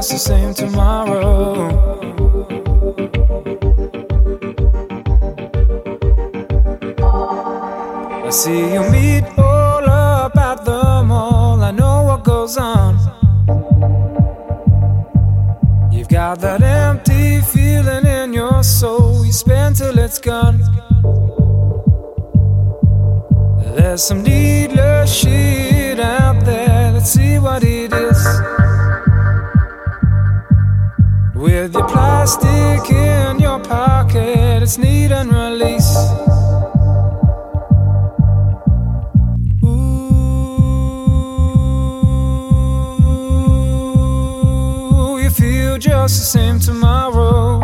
just the same tomorrow. I see you meet all up at the mall. I know what goes on. You've got that empty feeling in your soul. You spend till it's gone. There's some needless shit out there. Let's see what it is. With your plastic in your pocket, it's need and release. Ooh, you feel just the same tomorrow.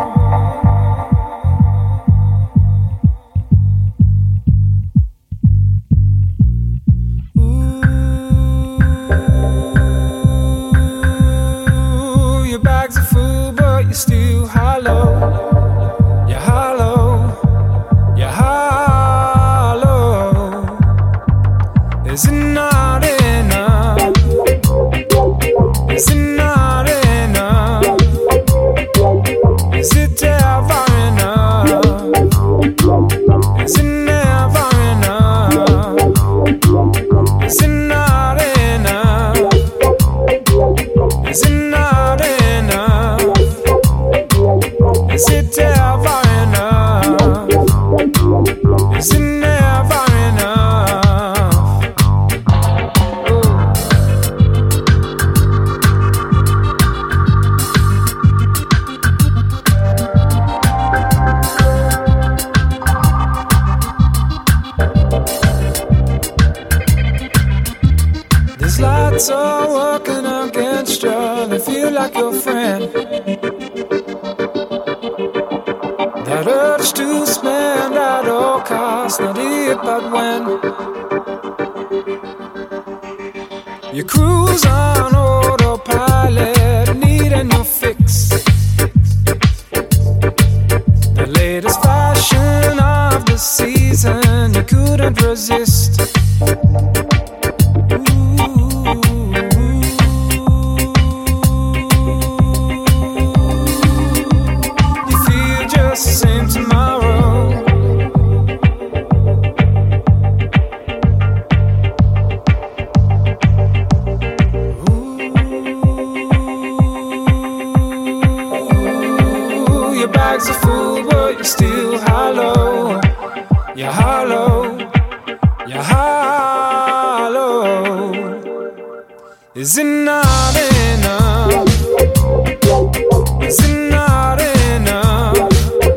Still hollow, you're hollow, you're hollow. Is it not enough? Is it not enough? Is it ever enough? Is it never enough? Is it not enough? Is it not enough? Is it ever enough? Is it never enough? These lights are working against you. They feel like your friend. That urge to spend at all costs, not if but when. You cruise on autopilot, needing your fix. The latest fashion of the season, you couldn't resist. Same tomorrow. Ooh, your bags are full, but you're still hollow. You're hollow. You're hollow. Is it not enough? Is it not enough?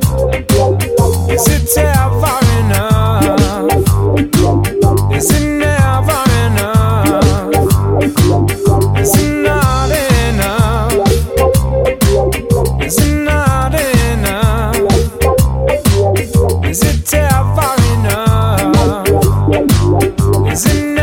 Is it ever enough? Is it never enough? Is it not enough? Is it not enough? Is it ever enough? Is it